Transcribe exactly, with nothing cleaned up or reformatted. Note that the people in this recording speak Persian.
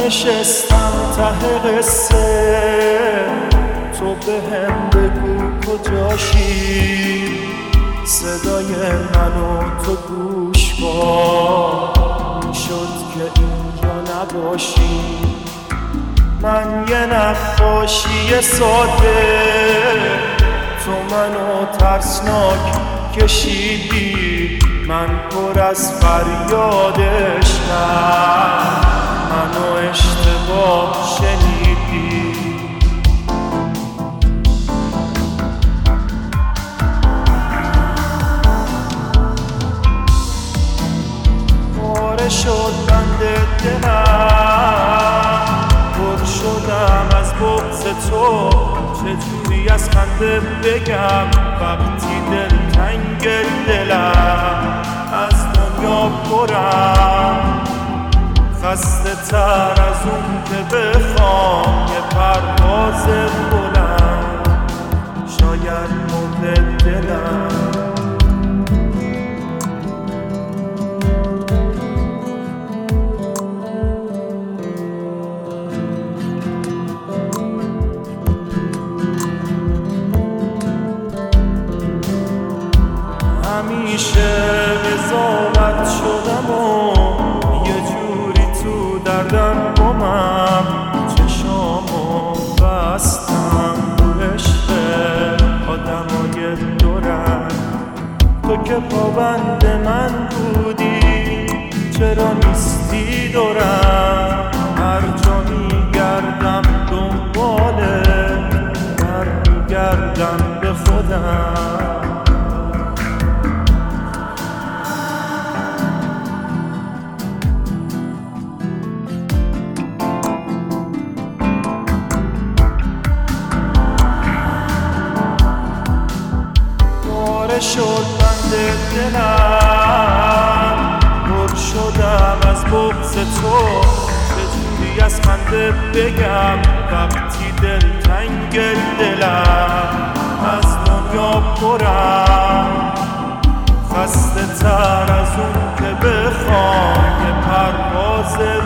نشستم ته قصه، تو به هم بگو کجاشی، صدای منو تو گوش کن، شد که اینجا نباشی. من یه نقاشی ساده، تو منو ترسناک کشیدی، من پر از فریاد عشقم، منو اشتباه شنیدی. پاره شد بند دلم، پر شدم از بغض تو، چجوری از خنده بگم وقتی دلتنگ دلم، از دنیا پرم خسته تر از اون که بخوام یه پرواز بلند، شاید مرد دلم. همیشه قضاوت شدم و یه جوری تو دردم گمم، چشامو بستم رو عشق آدمای دورم. تو که پابند من بودی چرا نیستی دورم، هر جا میگردم دنباله برمیگردم به خودم. شد بند دلم، پر شدم از بغض تو، چجوری از خنده بگم وقتی دلتنگ دلم، از دنیا پرم خسته تر از اون که بخوام یه پرواز